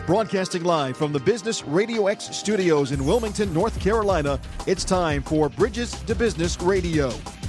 Broadcasting live from the Business Radio X studios in Wilmington, North Carolina, it's time for Bridges to Business Radio.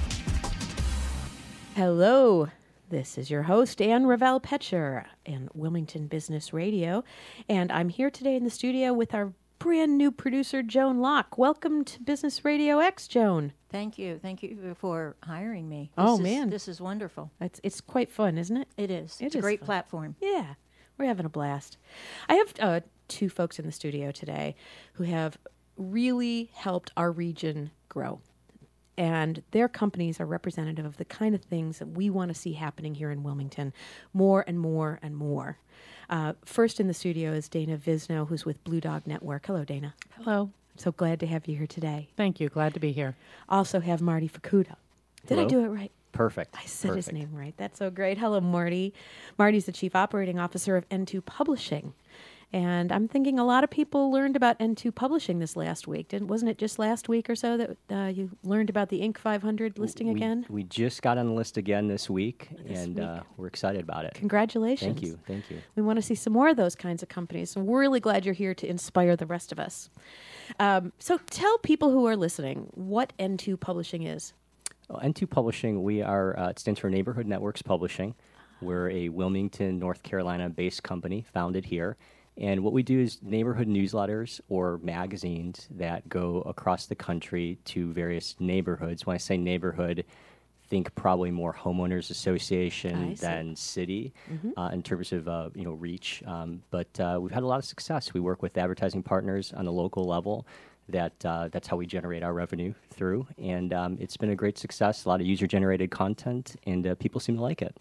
Hello, this is your host, Ann Ravel Petcher in Wilmington Business Radio, and I'm here today in the studio with our brand new producer, Joan Locke. Welcome to Business Radio X, Joan. Thank you. Thank you for hiring me. This is wonderful. It's quite fun, isn't it? It is. It's a great fun. platform. Yeah, we're having a blast. I have two folks in the studio today who have really helped our region grow. And their companies are representative of the kind of things that we want to see happening here in Wilmington more and more and more. First in the studio is Dana Visno, who's with Blue Dog Network. Hello, Dana. Hello. I'm so glad to have you here today. Thank you. Glad to be here. Also have Marty Fukuda. Did I do it right? Perfect. I said his name right. That's so great. Hello, Marty. Marty's the Chief Operating Officer of N2 Publishing. And I'm thinking a lot of people learned about N2 Publishing this last week. Wasn't it just last week or so that you learned about the Inc. 500 listing again? We just got on the list again this week, we're excited about it. Congratulations. Thank you. We want to see some more of those kinds of companies. So we're really glad you're here to inspire the rest of us. So tell people who are listening what N2 Publishing is. Well, N2 Publishing, we are, it stands for Neighborhood Networks Publishing. We're a Wilmington, North Carolina-based company founded here. And what we do is neighborhood newsletters or magazines that go across the country to various neighborhoods. When I say neighborhood, think probably more homeowners association than city in terms of reach. But we've had a lot of success. We work with advertising partners on the local level. That's how we generate our revenue through. And it's been a great success, a lot of user-generated content, and people seem to like it.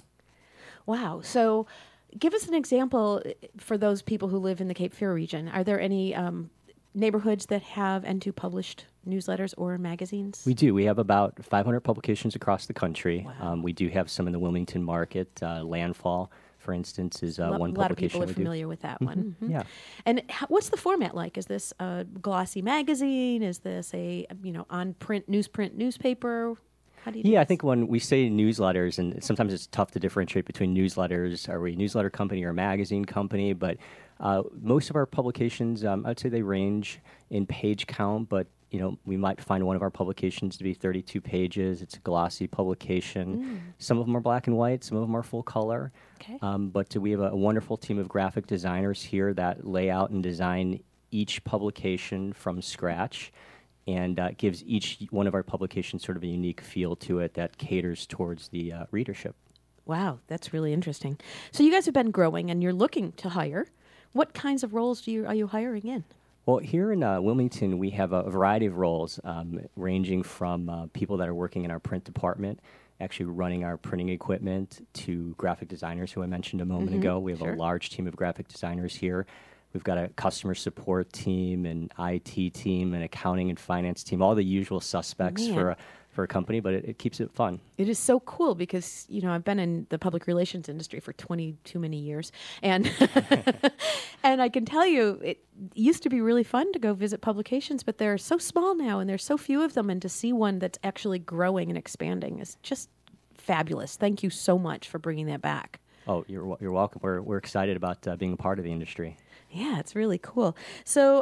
Wow. So give us an example for those people who live in the Cape Fear region. Are there any neighborhoods that have N2 published newsletters or magazines? We do. We have about 500 publications across the country. Wow. We do have some in the Wilmington market. Landfall, for instance, is one publication. A lot of people are familiar with that one. Mm-hmm. Yeah. And what's the format like? Is this a glossy magazine? Is this a on-print newspaper? How do you do I this? think when we say newsletters, and sometimes it's tough to differentiate between newsletters, are we a newsletter company or a magazine company? But most of our publications, I'd say they range in page count, but we might find one of our publications to be 32 pages. It's a glossy publication. Some of them are black and white. Some of them are full color. Okay. But we have a wonderful team of graphic designers here that lay out and design each publication from scratch. And gives each one of our publications sort of a unique feel to it that caters towards the readership. Wow, that's really interesting. So you guys have been growing, and you're looking to hire. What kinds of roles are you hiring in? Well, here in Wilmington, we have a variety of roles, ranging from people that are working in our print department, actually running our printing equipment, to graphic designers, who I mentioned a moment ago. We have a large team of graphic designers here. We've got a customer support team, an IT team, an accounting and finance team, all the usual suspects for a company, but it keeps it fun. It is so cool because, I've been in the public relations industry for 20 too many years. And and I can tell you, it used to be really fun to go visit publications, but they're so small now and there's so few of them. And to see one that's actually growing and expanding is just fabulous. Thank you so much for bringing that back. Oh, you're welcome. We're excited about being a part of the industry. Yeah, it's really cool. So,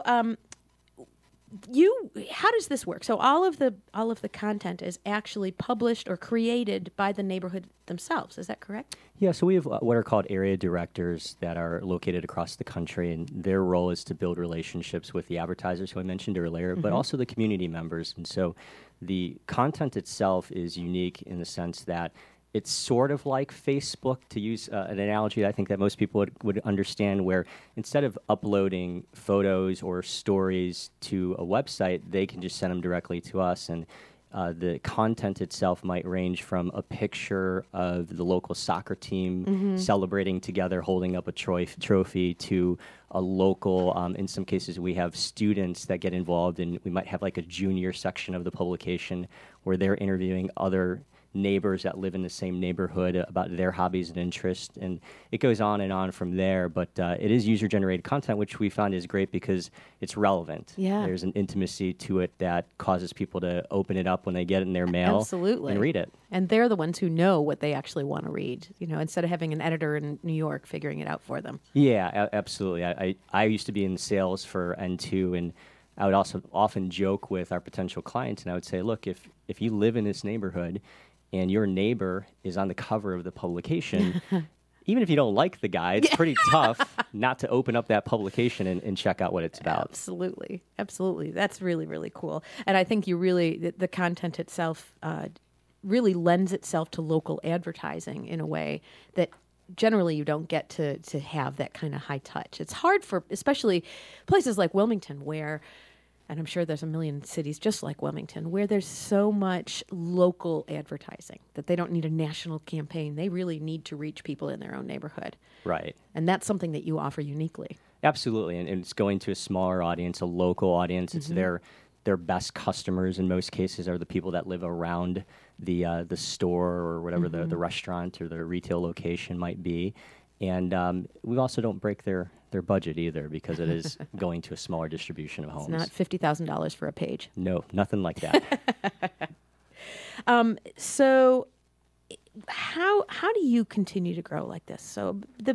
how does this work? So all of the content is actually published or created by the neighborhood themselves. Is that correct? Yeah, so we have what are called area directors that are located across the country, and their role is to build relationships with the advertisers who I mentioned earlier, but also the community members. And so the content itself is unique in the sense that it's sort of like Facebook, to use an analogy I think that most people would understand, where instead of uploading photos or stories to a website, they can just send them directly to us. And the content itself might range from a picture of the local soccer team celebrating together, holding up a trophy, to a local, in some cases we have students that get involved, and we might have like a junior section of the publication where they're interviewing other neighbors that live in the same neighborhood about their hobbies and interests, and it goes on and on from there. But it is user-generated content, which we found is great because it's relevant. Yeah. There's an intimacy to it that causes people to open it up when they get it in their mail. Absolutely. And read it. And they're the ones who know what they actually want to read, instead of having an editor in New York figuring it out for them. Yeah, absolutely. I used to be in sales for N2, and I would also often joke with our potential clients, and I would say, look, if you live in this neighborhood and your neighbor is on the cover of the publication, even if you don't like the guy, it's pretty tough not to open up that publication and check out what it's about. Absolutely. Absolutely. That's really, really cool. And I think the content itself really lends itself to local advertising in a way that generally you don't get to have that kind of high touch. It's hard for especially places like Wilmington where, and I'm sure there's a million cities just like Wilmington, where there's so much local advertising that they don't need a national campaign. They really need to reach people in their own neighborhood. Right. And that's something that you offer uniquely. Absolutely. And it's going to a smaller audience, a local audience. It's their best customers in most cases are the people that live around the store or whatever the restaurant or the retail location might be. And we also don't break their budget either because it is going to a smaller distribution of homes. It's not $50,000 for a page. No, nothing like that. So how do you continue to grow like this? So the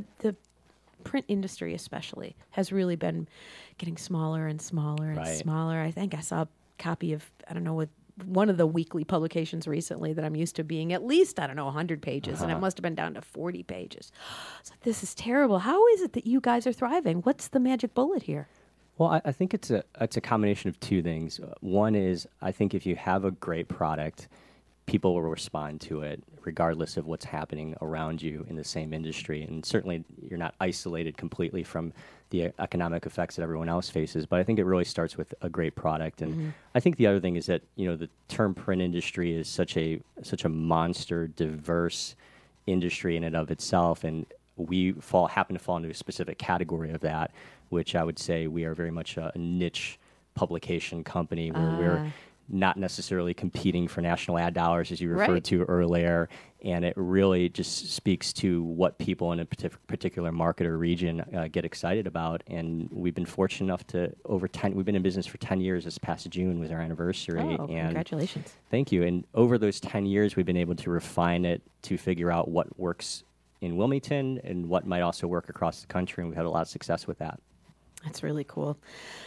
print industry especially has really been getting smaller and smaller and smaller. I think I saw a copy of, with one of the weekly publications recently that I'm used to being at least, 100 pages, and it must have been down to 40 pages. So this is terrible. How is it that you guys are thriving? What's the magic bullet here? Well, I think it's a combination of two things. One is I think if you have a great product, people will respond to it regardless of what's happening around you in the same industry. And certainly you're not isolated completely from the economic effects that everyone else faces. But I think it really starts with a great product. And I think the other thing is that, the term print industry is such a monster, diverse industry in and of itself. And we happen to fall into a specific category of that, which I would say we are very much a niche publication company where we're not necessarily competing for national ad dollars, as you referred to earlier. And it really just speaks to what people in a particular market or region get excited about. And we've been fortunate enough we've been in business for 10 years. This past June was our anniversary. Oh, and congratulations. Thank you. And over those 10 years, we've been able to refine it to figure out what works in Wilmington and what might also work across the country. And we've had a lot of success with that. That's really cool.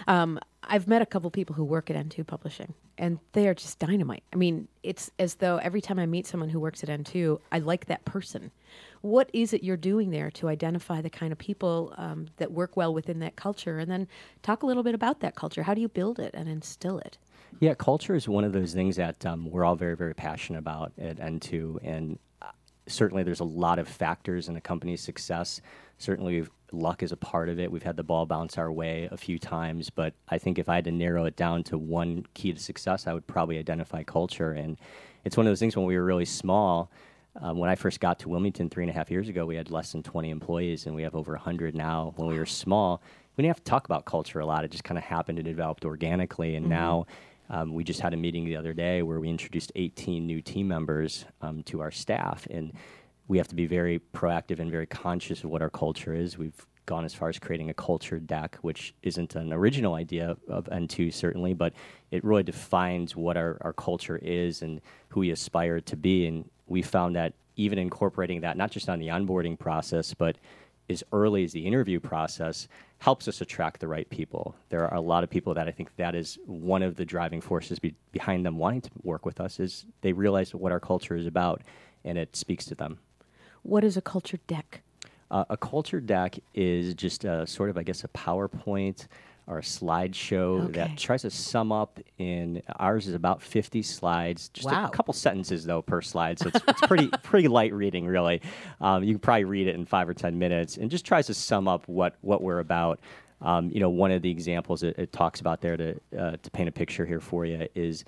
I've met a couple people who work at N2 Publishing, and they are just dynamite. I mean, it's as though every time I meet someone who works at N2, I like that person. What is it you're doing there to identify the kind of people that work well within that culture? And then talk a little bit about that culture. How do you build it and instill it? Yeah, culture is one of those things that we're all very, very passionate about at N2. And certainly there's a lot of factors in a company's success. Certainly luck is a part of it. We've had the ball bounce our way a few times, but I think if I had to narrow it down to one key to success, I would probably identify culture. And it's one of those things when we were really small. When I first got to Wilmington 3.5 years ago, we had less than 20 employees, and we have over 100 now. When we were small, we didn't have to talk about culture a lot. It just kind of happened and it developed organically. And now we just had a meeting the other day where we introduced 18 new team members to our staff. And we have to be very proactive and very conscious of what our culture is. We've gone as far as creating a culture deck, which isn't an original idea of N2 certainly, but it really defines what our culture is and who we aspire to be. And we found that even incorporating that, not just on the onboarding process, but as early as the interview process, helps us attract the right people. There are a lot of people that I think that is one of the driving forces behind them wanting to work with us is they realize what our culture is about, and it speaks to them. What is a culture deck? A culture deck is just a PowerPoint or a slideshow that tries to sum up ours is about 50 slides, just a couple sentences though per slide. So it's pretty light reading really. You can probably read it in 5 or 10 minutes and just tries to sum up what we're about. One of the examples it talks about there to paint a picture here for you is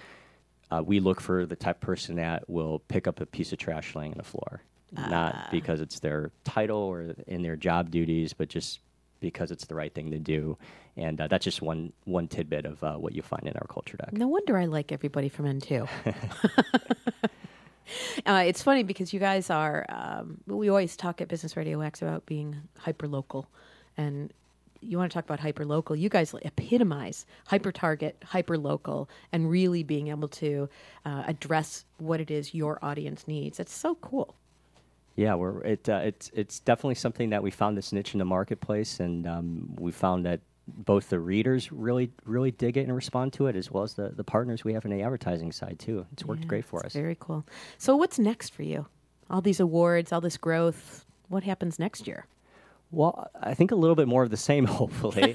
we look for the type of person that will pick up a piece of trash laying on the floor. Not because it's their title or in their job duties, but just because it's the right thing to do. And that's just one tidbit of what you find in our culture deck. No wonder I like everybody from N2. It's funny because you guys are, we always talk at Business Radio X about being hyper-local. And you want to talk about hyper-local. You guys epitomize hyper-target, hyper-local, and really being able to address what it is your audience needs. It's so cool. Yeah, it's definitely something that we found this niche in the marketplace, and we found that both the readers really dig it and respond to it, as well as the partners we have on the advertising side too. It's worked great for us. Very cool. So what's next for you? All these awards, all this growth. What happens next year? Well, I think a little bit more of the same, hopefully.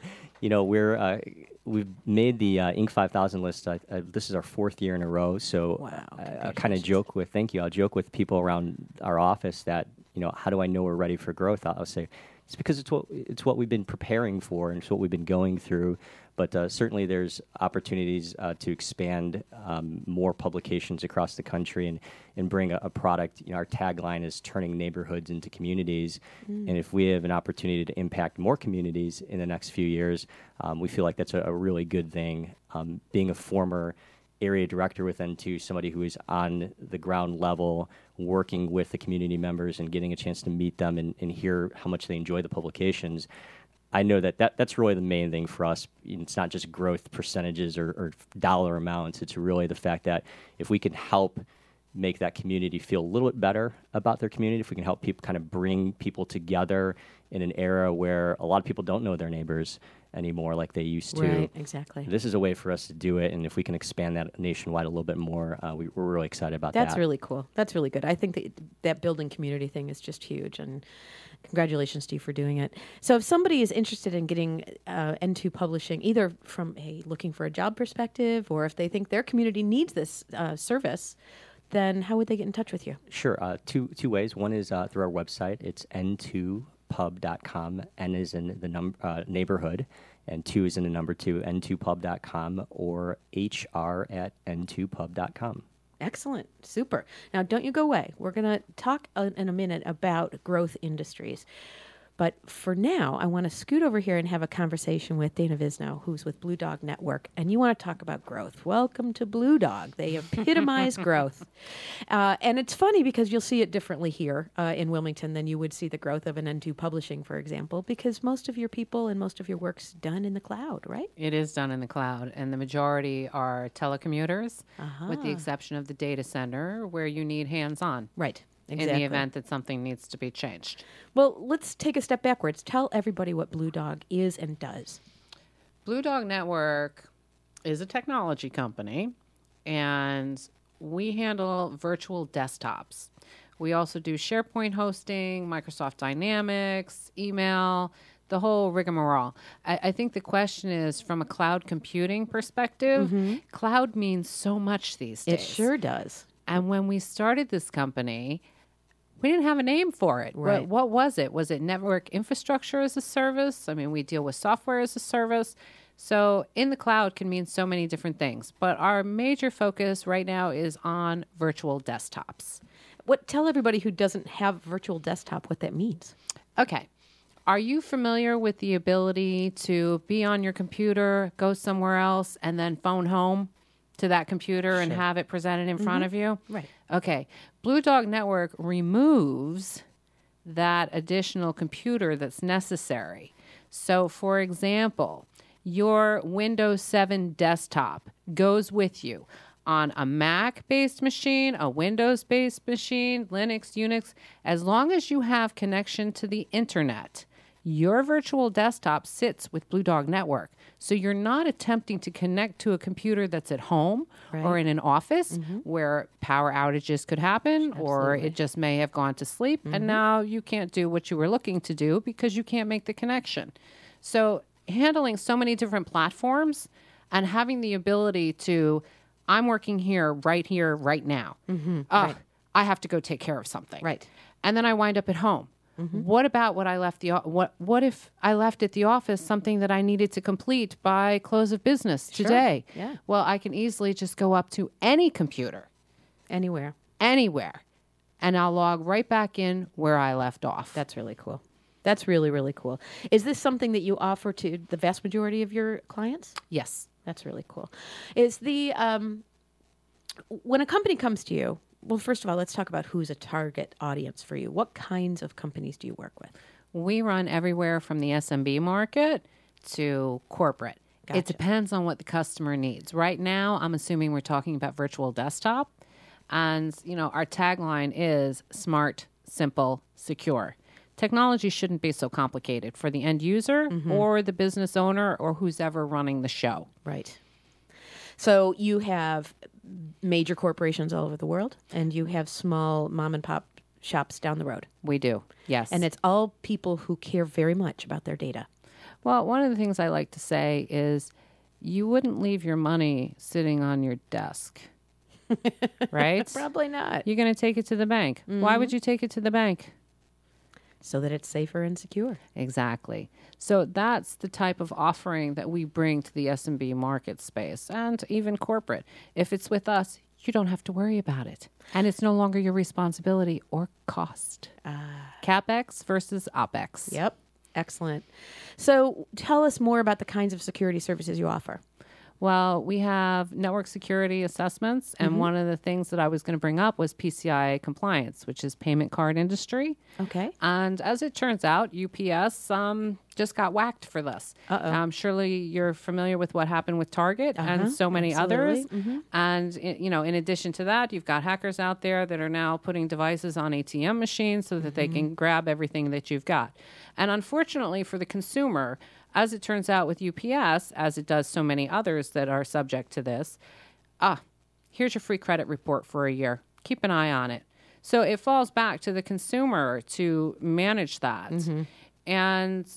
We've made the Inc. 5000 list. This is our 4th year in a row. So I kind of joke with, thank you. I'll joke with people around our office that, how do I know we're ready for growth? I'll say, it's because it's what we've been preparing for, and it's what we've been going through. But certainly there's opportunities to expand more publications across the country and bring a product. Our tagline is turning neighborhoods into communities. And if we have an opportunity to impact more communities in the next few years, we feel like that's a really good thing. Being a former area director with N2, somebody who is on the ground level, working with the community members and getting a chance to meet them and hear how much they enjoy the publications, I know that's really the main thing for us. It's not just growth percentages or dollar amounts. It's really the fact that if we can help make that community feel a little bit better about their community, if we can help people kind of bring people together in an era where a lot of people don't know their neighbors anymore like they used to. Right, exactly. This is a way for us to do it, and if we can expand that nationwide a little bit more, we're really excited about that. That's really cool. That's really good. I think that building community thing is just huge, and congratulations, Steve, for doing it. So if somebody is interested in getting N2 publishing, either from looking for a job perspective, or if they think their community needs this service, then how would they get in touch with you? Sure. Two ways. One is through our website. It's n2pub.com. N is in the neighborhood, and 2 is in the number 2, n2pub.com, or hr@n2pub.com. Excellent. Super. Now, don't you go away. We're going to talk in a minute about growth industries. But for now, I want to scoot over here and have a conversation with Dana Visno, who's with Blue Dog Network. And you want to talk about growth. Welcome to Blue Dog. They epitomize growth. And it's funny because you'll see it differently here in Wilmington than you would see the growth of an N2 Publishing, for example, because most of your people and most of your work's done in the cloud, right? It is done in the cloud. And the majority are telecommuters, with the exception of the data center where you need hands-on. Right. Exactly. In the event that something needs to be changed. Well, let's take a step backwards. Tell everybody what Blue Dog is and does. Blue Dog Network is a technology company, and we handle virtual desktops. We also do SharePoint hosting, Microsoft Dynamics, email, the whole rigmarole. I think the question is, from a cloud computing perspective, cloud means so much these days. It sure does. And when we started this company, we didn't have a name for it. Right. What was it? Was it network infrastructure as a service? I mean, we deal with software as a service. So in the cloud can mean so many different things. But our major focus right now is on virtual desktops. Tell everybody who doesn't have virtual desktop what that means. Okay. Are you familiar with the ability to be on your computer, go somewhere else, and then phone home to that computer and have it presented in front of you? Right. Okay. Blue Dog Network removes that additional computer that's necessary. So, for example, your Windows 7 desktop goes with you on a Mac-based machine, a Windows-based machine, Linux, Unix. As long as you have connection to the internet, your virtual desktop sits with Blue Dog Network. So you're not attempting to connect to a computer that's at home or in an office where power outages could happen or it just may have gone to sleep and now you can't do what you were looking to do because you can't make the connection. So handling so many different platforms and having the ability to, I'm working here, right now. I have to go take care of something. Right. And then I wind up at home. What about what I left what if I left at the office something that I needed to complete by close of business today? Yeah. Well, I can easily just go up to any computer, Anywhere. and I'll log right back in where I left off. That's really cool. That's really, really cool. Is this something that you offer to the vast majority of your clients? Yes. That's really cool. Is the when a company comes to you, well, first of all, let's talk about who's a target audience for you. What kinds of companies do you work with? We run everywhere from the SMB market to corporate. Gotcha. It depends on what the customer needs. Right now, I'm assuming we're talking about virtual desktop. And, our tagline is smart, simple, secure. Technology shouldn't be so complicated for the end user or the business owner or who's ever running the show. Right. So you have major corporations all over the world, and you have small mom and pop shops down the road. We do, yes. And it's all people who care very much about their data. Well, one of the things I like to say is you wouldn't leave your money sitting on your desk, right? Probably not. You're going to take it to the bank. Why would you take it to the bank? So that it's safer and secure. Exactly. So that's the type of offering that we bring to the SMB market space and even corporate. If it's with us, you don't have to worry about it. And it's no longer your responsibility or cost. CapEx versus OpEx. Yep. Excellent. So tell us more about the kinds of security services you offer. Well, we have network security assessments, and one of the things that I was going to bring up was PCI compliance, which is payment card industry. Okay. And as it turns out, UPS just got whacked for this. Surely you're familiar with what happened with Target and so many others. And, in addition to that, you've got hackers out there that are now putting devices on ATM machines so that they can grab everything that you've got. And unfortunately for the consumer, as it turns out with UPS, as it does so many others that are subject to this, here's your free credit report for a year. Keep an eye on it. So it falls back to the consumer to manage that. And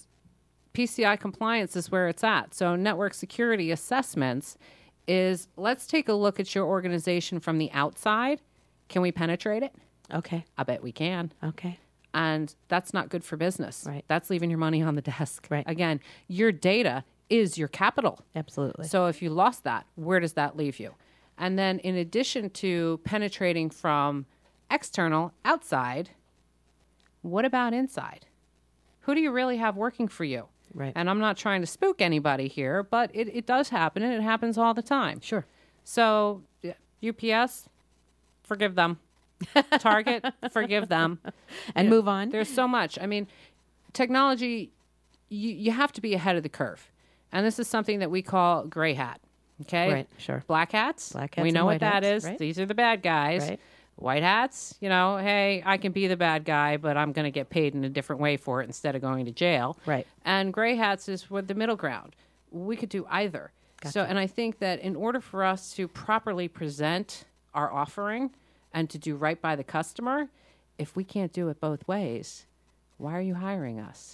PCI compliance is where it's at. So network security assessments is, let's take a look at your organization from the outside. Can we penetrate it? Okay. I bet we can. Okay. And that's not good for business. Right. That's leaving your money on the desk. Right. Again, your data is your capital. Absolutely. So if you lost that, where does that leave you? And then in addition to penetrating from external, outside, what about inside? Who do you really have working for you? Right. And I'm not trying to spook anybody here, but it does happen, and it happens all the time. Sure. So UPS, forgive them. Target, forgive them. And move on. There's so much. I mean, technology, you have to be ahead of the curve. And this is something that we call gray hat. Okay? Right, sure. Black hats. Black hats We and know what white that hats, is. right? These are the bad guys. Right. White hats, hey, I can be the bad guy, but I'm going to get paid in a different way for it instead of going to jail. Right. And gray hats is with the middle ground. We could do either. Gotcha. So, and I think that in order for us to properly present our offering and to do right by the customer, if we can't do it both ways, why are you hiring us?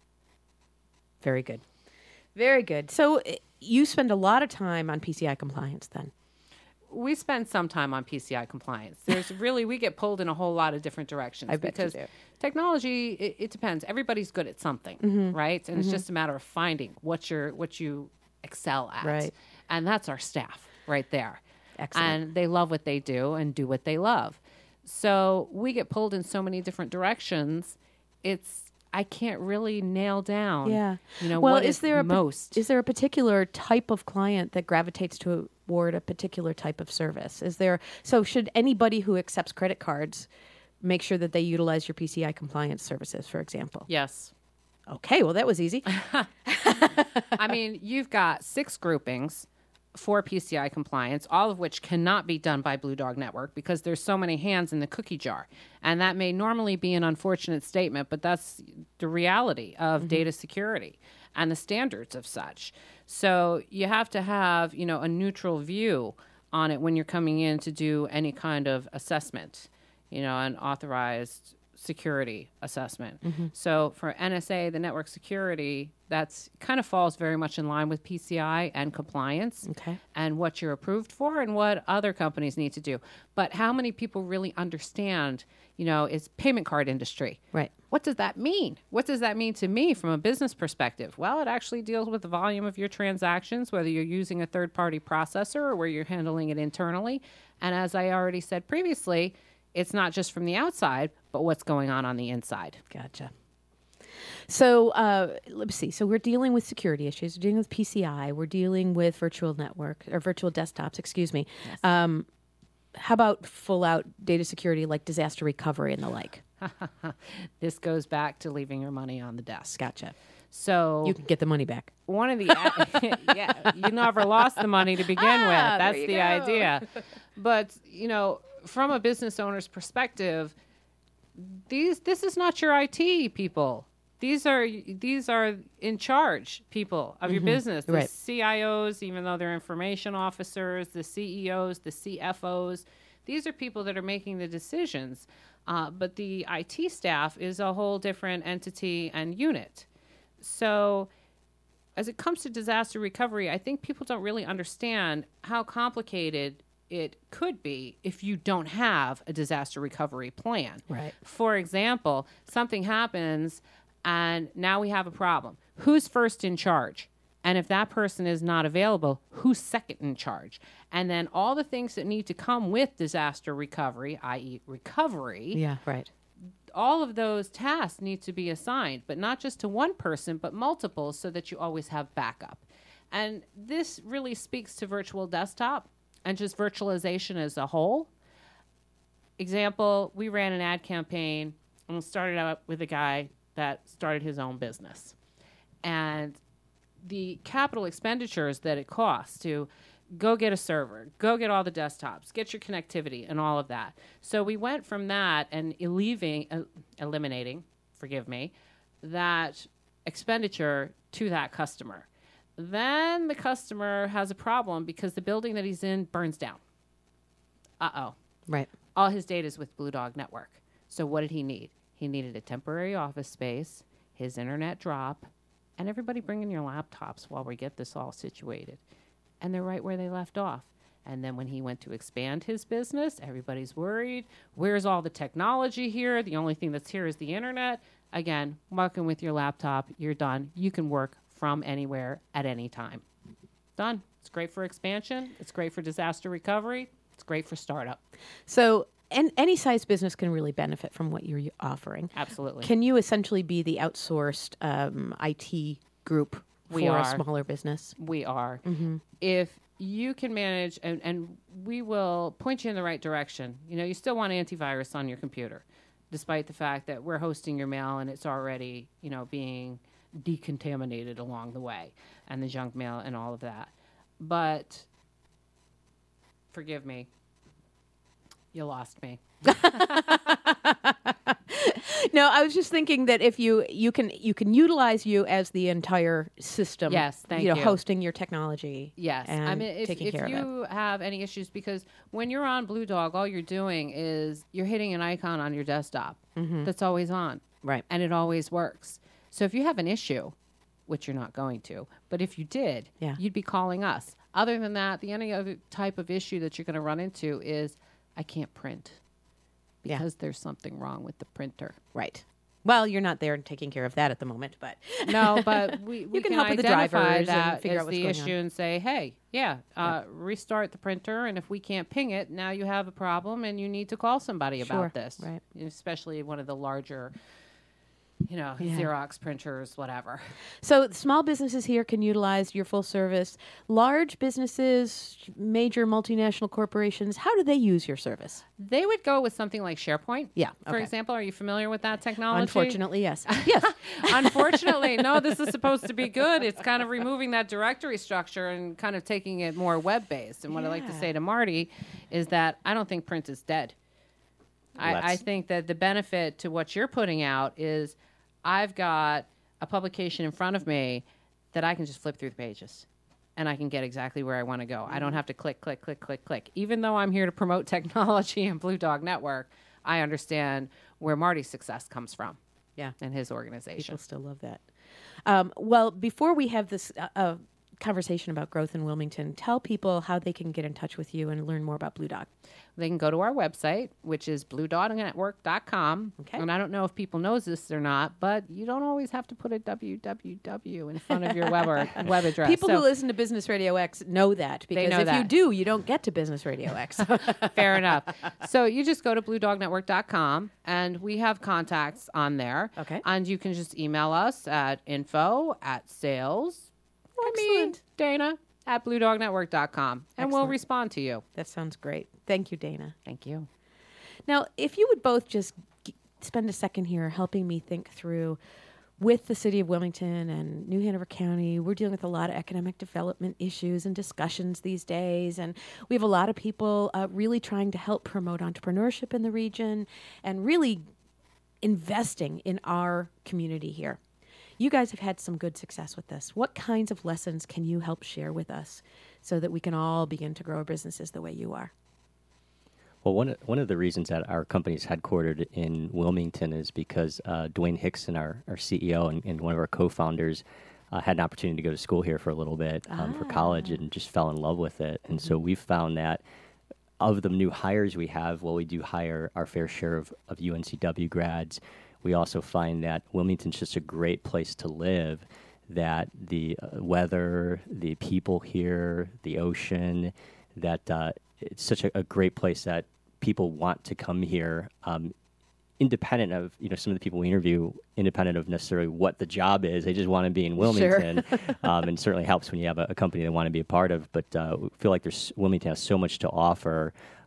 Very good. Very good. So you spend a lot of time on PCI compliance then. We spend some time on PCI compliance. We get pulled in a whole lot of different directions. I bet you because do. technology, it depends. Everybody's good at something, right? And it's just a matter of finding what you excel at. Right. And that's our staff right there. Excellent. And they love what they do and do what they love. So we get pulled in so many different directions. I can't really nail down. Yeah. What is there most. Is there a particular type of client that gravitates toward a particular type of service? So should anybody who accepts credit cards make sure that they utilize your PCI compliance services, for example? Yes. Okay, well that was easy. I mean, you've got 6 groupings for PCI compliance, all of which cannot be done by Blue Dog Network because there's so many hands in the cookie jar. And that may normally be an unfortunate statement, but that's the reality of data security and the standards of such. So you have to have, a neutral view on it when you're coming in to do any kind of assessment, an authorized security assessment. So for NSA, the network security, that's kind of falls very much in line with PCI and compliance and what you're approved for and what other companies need to do. But how many people really understand, is payment card industry. Right. What does that mean? What does that mean to me from a business perspective? Well, it actually deals with the volume of your transactions, whether you're using a third-party processor or where you're handling it internally. And as I already said previously, it's not just from the outside, but what's going on the inside. Gotcha. So let's see. So we're dealing with security issues. We're dealing with PCI. We're dealing with virtual network or virtual desktops. Excuse me. Yes. how about full out data security like disaster recovery and the like? This goes back to leaving your money on the desk. Gotcha. So You can get the money back. one of the yeah, you never lost the money to begin with. That's the idea. But from a business owner's perspective, this is not your IT people. These are in charge people of your business. The Right. CIOs, even though they're information officers, the CEOs, the CFOs, these are people that are making the decisions. But the IT staff is a whole different entity and unit. So as it comes to disaster recovery, I think people don't really understand how complicated it could be if you don't have a disaster recovery plan. Right. For example, something happens and now we have a problem. Who's first in charge? And if that person is not available, who's second in charge? And then all the things that need to come with disaster recovery, i.e. recovery, Yeah, right. all of those tasks need to be assigned, but not just to one person, but multiple, so that you always have backup. And this really speaks to virtual desktop and just virtualization as a whole. Example, we ran an ad campaign and started out with a guy that started his own business. And the capital expenditures that it costs to go get a server, go get all the desktops, get your connectivity and all of that. So we went from that and eliminating, that expenditure to that customer. Then the customer has a problem because the building that he's in burns down. Right. All his data is with Blue Dog Network. So what did he need? He needed a temporary office space, his internet drop, and everybody bring in your laptops while we get this all situated. And they're right where they left off. And then when he went to expand his business, everybody's worried. Where's all the technology here? The only thing that's here is the internet. Again, walk in with your laptop. You're done. You can work from anywhere at any time. Done. It's great for expansion. It's great for disaster recovery. It's great for startup. So any size business can really benefit from what you're offering. Absolutely. Can you essentially be the outsourced IT group We for are. a smaller business? We are. If you can manage, and we will point you in the right direction. You still want antivirus on your computer, despite the fact that we're hosting your mail and it's already, being decontaminated along the way, and the junk mail and all of that. But forgive me, you lost me. No, I was just thinking that if you can utilize you as the entire system. Yes, thank you. Hosting your technology. Yes. And I mean, if taking care of it. you have any issues, because when you're on Blue Dog, all you're doing is you're hitting an icon on your desktop that's always on. Right. And it always works. So if you have an issue, which you're not going to, but if you did, you'd be calling us. Other than that, the only other type of issue that you're going to run into is I can't print because there's something wrong with the printer. Right. Well, you're not there and taking care of that at the moment, but No, but we can can help with the identify drivers and that figure as out what's the going issue on. and say, hey, restart the printer, and if we can't ping it, now you have a problem and you need to call somebody Sure, about this. right. Especially one of the larger, Xerox printers, whatever. So small businesses here can utilize your full service. Large businesses, major multinational corporations, how do they use your service? They would go with something like SharePoint. Yeah, For okay. example, are you familiar with that technology? Unfortunately, yes. Yes. Unfortunately, no, this is supposed to be good. It's kind of removing that directory structure and kind of taking it more web-based. And what I like to say to Marty is that I don't think print is dead. I think that the benefit to what you're putting out is I've got a publication in front of me that I can just flip through the pages and I can get exactly where I want to go. I don't have to click. Even though I'm here to promote technology and Blue Dog Network, I understand where Marty's success comes from. Yeah. And his organization. People still love that. Well, before we have this conversation about growth in Wilmington, tell people how they can get in touch with you and learn more about Blue Dog. They can go to our website, which is bluedognetwork.com. Okay. And I don't know if people know this or not, but you don't always have to put a www in front of your web address. People who listen to Business Radio X know that, because know if you that. do, you don't get to Business Radio X. Fair enough. So you just go to bluedognetwork.com, and we have contacts on there. Okay. And you can just email us at info@sales. Excellent. Dana, at BlueDogNetwork.com, and we'll Excellent. respond to you. That sounds great. Thank you, Dana. Thank you. Now, if you would both just spend a second here helping me think through, with the city of Wilmington and New Hanover County, we're dealing with a lot of economic development issues and discussions these days. And we have a lot of people really trying to help promote entrepreneurship in the region and really investing in our community here. You guys have had some good success with this. What kinds of lessons can you help share with us so that we can all begin to grow our businesses the way you are? Well, one of the reasons that our company is headquartered in Wilmington is because Dwayne Hickson, our CEO and one of our co-founders, had an opportunity to go to school here for a little bit for college and just fell in love with it. And so we've found that of the new hires we have, while we do hire our fair share of UNCW grads, we also find that Wilmington's just a great place to live, that the weather, the people here, the ocean, that it's such a great place that people want to come here, independent of some of the people we interview, independent of necessarily what the job is. They just want to be in Wilmington, and certainly helps when you have a company they want to be a part of. But we feel like Wilmington has so much to offer.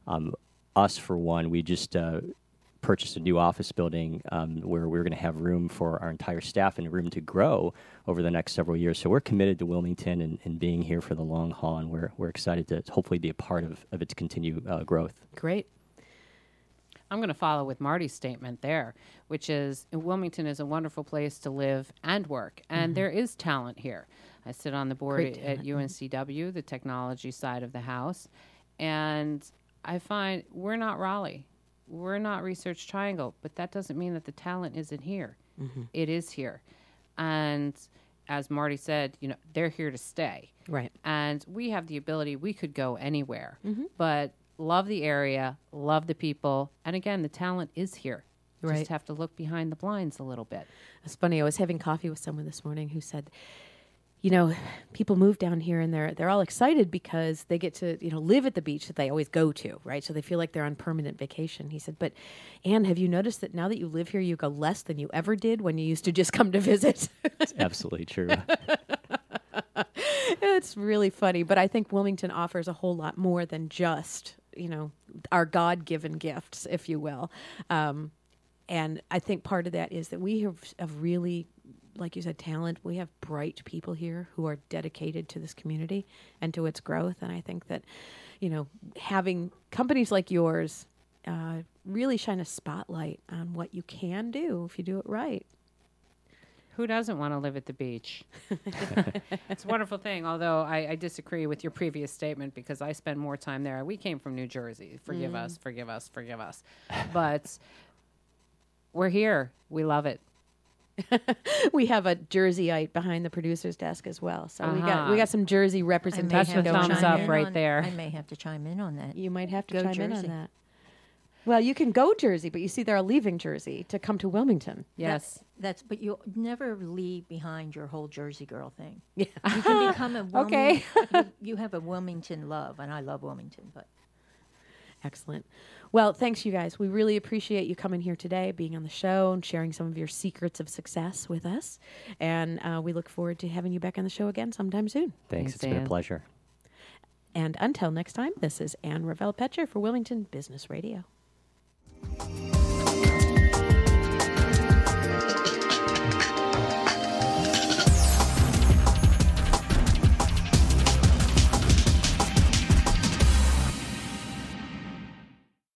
Us, for one, we just purchased a new office building where we're going to have room for our entire staff and room to grow over the next several years. So we're committed to Wilmington and being here for the long haul, and we're excited to hopefully be a part of its continued growth. Great. I'm going to follow with Marty's statement there, which is Wilmington is a wonderful place to live and work, and there is talent here. I sit on the board at UNCW, the technology side of the house, and I find we're not Raleigh. We're not Research Triangle, but that doesn't mean that the talent isn't here. It is here. And as Marty said, they're here to stay. Right. And we have the ability, we could go anywhere, but love the area, love the people. And again, the talent is here. Right. Just have to look behind the blinds a little bit. It's funny. I was having coffee with someone this morning who said, people move down here and they're all excited because they get to, live at the beach that they always go to, right? So they feel like they're on permanent vacation. He said, but Anne, have you noticed that now that you live here, you go less than you ever did when you used to just come to visit? It's absolutely true. It's really funny. But I think Wilmington offers a whole lot more than just, our God-given gifts, if you will. And I think part of that is that we have really, like you said, talent. We have bright people here who are dedicated to this community and to its growth. And I think that, having companies like yours really shine a spotlight on what you can do if you do it right. Who doesn't want to live at the beach? It's a wonderful thing, although I disagree with your previous statement because I spend more time there. We came from New Jersey. Forgive us. But we're here. We love it. We have a Jerseyite behind the producer's desk as well. So we got some Jersey representation. That's the thumbs up right there. I may have to chime in on that. You might have to Go chime in Jersey. on that. Well, you can go Jersey, but you see they're leaving Jersey to come to Wilmington. Yes. But you never leave behind your whole Jersey girl thing. Yeah. You can become a Okay. you have a Wilmington love, and I love Wilmington, but Excellent. Well, thanks, you guys. We really appreciate you coming here today, being on the show, and sharing some of your secrets of success with us. And we look forward to having you back on the show again sometime soon. Thanks. It's been a Ann. pleasure. And until next time, this is Anne Ravel-Petcher for Wilmington Business Radio.